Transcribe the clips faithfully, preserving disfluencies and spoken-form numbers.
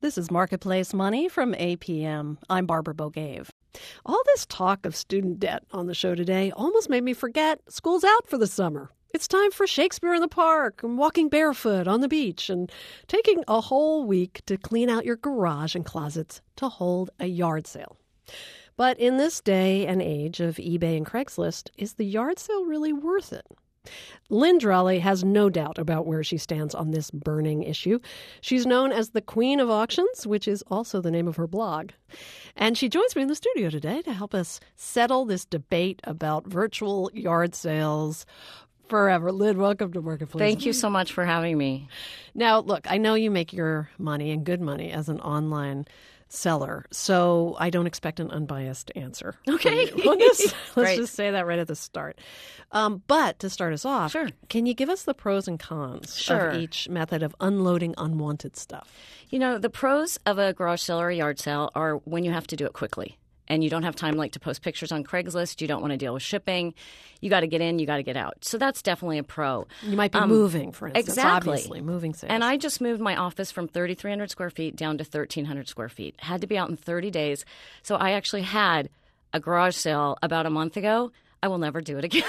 This is Marketplace Money from A P M. I'm Barbara Bogave. All this talk of student debt on the show today almost made me forget school's out for the summer. It's time for Shakespeare in the Park and walking barefoot on the beach and taking a whole week to clean out your garage and closets to hold a yard sale. But in this day and age of eBay and Craigslist, is the yard sale really worth it? Lynn Drawley has no doubt about where she stands on this burning issue. She's known as the Queen of Auctions, which is also the name of her blog. And she joins me in the studio today to help us settle this debate about virtual yard sales forever. Lynn, welcome to Marketplace. Thank you so much for having me. Now, look, I know you make your money and good money as an online seller, so I don't expect an unbiased answer. Okay. Let's Right. just say that right at the start. Um, but to start us off, Sure. can you give us the pros and cons Sure. of each method of unloading unwanted stuff? You know, the pros of a garage sale or a yard sale are when you have to do it quickly. And you don't have time like to post pictures on Craigslist. You don't want to deal with shipping. You got to get in, you got to get out. So that's definitely a pro. You might be Um, moving, for instance. exactly. Obviously, moving sales. And I just moved my office from thirty-three hundred square feet down to thirteen hundred square feet. Had to be out in thirty days. So I actually had a garage sale about a month ago. I will never do it again.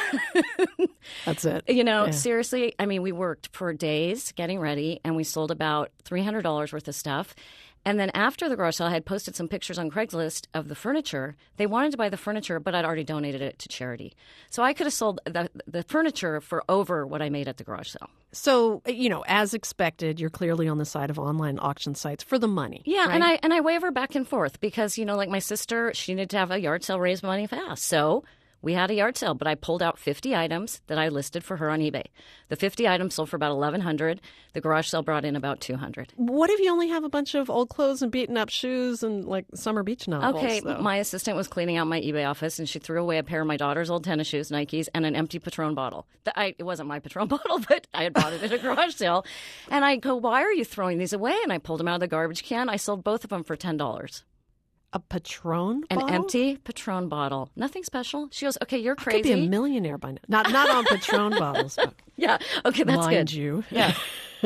That's it. You know, Yeah. seriously, I mean, we worked for days getting ready, and we sold about three hundred dollars worth of stuff. And then after the garage sale, I had posted some pictures on Craigslist of the furniture. They wanted to buy the furniture, but I'd already donated it to charity. So I could have sold the, the furniture for over what I made at the garage sale. So, you know, as expected, you're clearly on the side of online auction sites for the money. Yeah, right? and I and I waver back and forth because, you know, like my sister, she needed to have a yard sale, raise money fast. So we had a yard sale, but I pulled out fifty items that I listed for her on eBay. The fifty items sold for about eleven hundred dollars. The garage sale brought in about two hundred dollars. What if you only have a bunch of old clothes and beaten up shoes and like summer beach novels? Okay, though? my assistant was cleaning out my eBay office, and she threw away a pair of my daughter's old tennis shoes, Nikes, and an empty Patron bottle. The- I, it wasn't my Patron bottle, but I had bought it at a garage sale. And I go, why are you throwing these away? And I pulled them out of the garbage can. I sold both of them for ten dollars. A Patron An bottle? empty Patron bottle. Nothing special. She goes, okay, you're I crazy. could be a millionaire by now. Not not on Patron bottles, but Yeah. Okay, that's mind good. you. Yeah.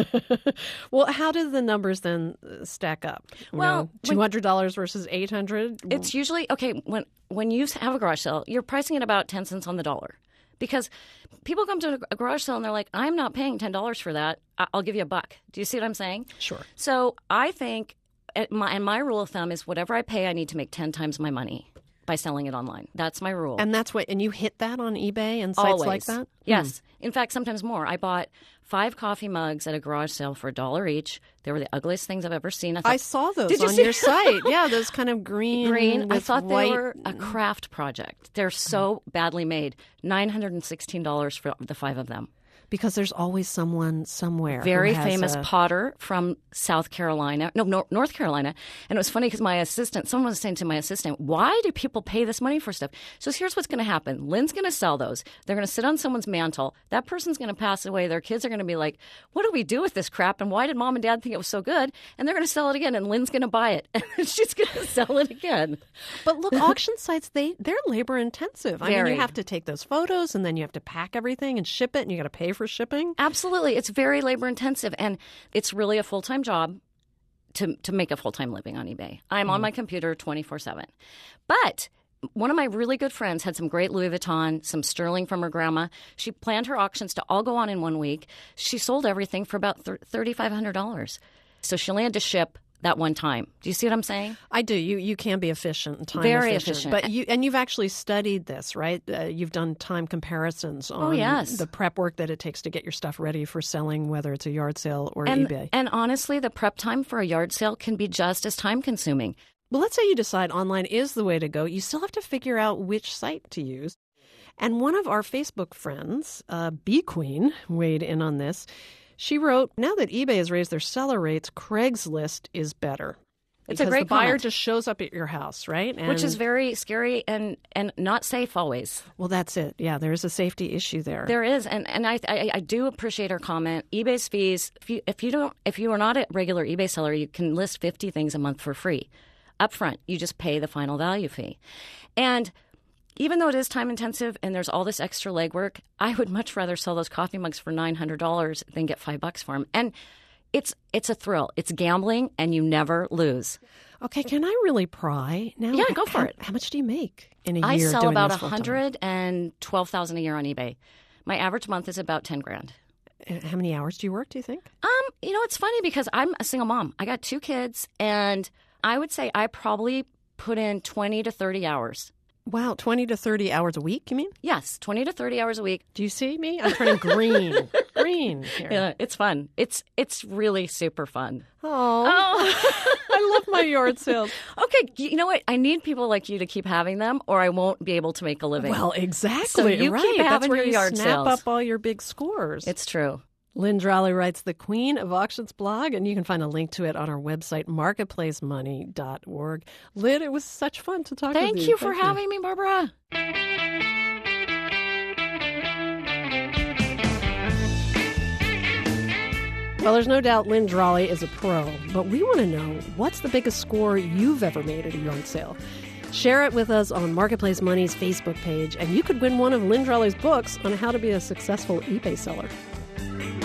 Well, how do the numbers then uh, stack up? You Well, know, two hundred dollars versus eight hundred dollars? It's usually okay when when you have a garage sale, you're pricing it about ten cents on the dollar, because people come to a garage sale and they're like, "I'm not paying ten dollars for that. I- I'll give you a buck." Do you see what I'm saying? Sure. So I think, at my, and my rule of thumb is whatever I pay, I need to make ten times my money by selling it online. That's my rule. And that's what, and you hit that on eBay and sites Always. like that? Yes. In fact, sometimes more. I bought five coffee mugs at a garage sale for a dollar each. They were the ugliest things I've ever seen. I, thought, I saw those Did you on see your site. Yeah, those kind of green. green. I with thought white. they were a craft project. They're so badly made. nine hundred sixteen dollars for the five of them. Because there's always someone somewhere. who Very has famous a- potter from South Carolina. No, Nor- North Carolina. And it was funny because my assistant, someone was saying to my assistant, why do people pay this money for stuff? So here's what's going to happen. Lynn's going to sell those. They're going to sit on someone's mantle. That person's going to pass away. Their kids are going to be like, what do we do with this crap? And why did mom and dad think it was so good? And they're going to sell it again. And Lynn's going to buy it. And she's going to sell it again. But look, auction sites, they, they're labor intensive. I mean, Very. you have to take those photos and then you have to pack everything and ship it and you got to pay for shipping. Absolutely. It's very labor intensive, and it's really a full-time job to to make a full-time living on eBay. I'm on my computer twenty-four seven. But one of my really good friends had some great Louis Vuitton, some sterling from her grandma. She planned her auctions to all go on in one week. She sold everything for about three thousand five hundred dollars. So she only had to ship that one time. Do you see what I'm saying? I do. You you can be efficient and time Very efficient. efficient. But you and you've actually studied this, right? Uh, you've done time comparisons on Oh, yes. the prep work that it takes to get your stuff ready for selling, whether it's a yard sale or And, eBay. and honestly, the prep time for a yard sale can be just as time consuming. Well, let's say you decide online is the way to go. You still have to figure out which site to use. And one of our Facebook friends, uh, Bee Queen, weighed in on this. She wrote, now that eBay has raised their seller rates, Craigslist is better. It's a Because great the buyer comment. just shows up at your house, right? And, Which is very scary and, and not safe always. well, that's it. Yeah, there is a safety issue there. There is, and, and I, I I do appreciate her comment. eBay's fees. If you if you don't if you are not a regular eBay seller, you can list fifty things a month for free, up front. You just pay the final value fee, and even though it is time intensive and there's all this extra legwork, I would much rather sell those coffee mugs for nine hundred dollars than get five bucks for them. And it's it's a thrill. It's gambling, and you never lose. Okay, can I really pry now? Yeah, go for how, it. How much do you make in a I year? sell doing about this one full-time? hundred twelve thousand dollars a year on eBay. My average month is about ten grand. Uh, How many hours do you work, do you think? Um, you know, it's funny because I'm a single mom. I got two kids, and I would say I probably put in twenty to thirty hours. Wow, twenty to thirty hours a week, you mean? Yes, twenty to thirty hours a week. Do you see me? I'm turning green. green here. Yeah, it's fun. It's it's really super fun. Oh, Oh. I love my yard sales. Okay, you know what? I need people like you to keep having them, or I won't be able to make a living. Well, exactly. So you right. keep That's having where your you yard snap sales. up all your big scores. It's true. Lynn Drolly writes the Queen of Auctions blog, and you can find a link to it on our website, marketplace money dot org. Lynn, it was such fun to talk Thank with you. you for having me, Barbara. Well, there's no doubt Lynn Drolly is a pro, but we want to know, what's the biggest score you've ever made at a yard sale? Share it with us on Marketplace Money's Facebook page, and you could win one of Lynn Drolly's books on how to be a successful eBay seller.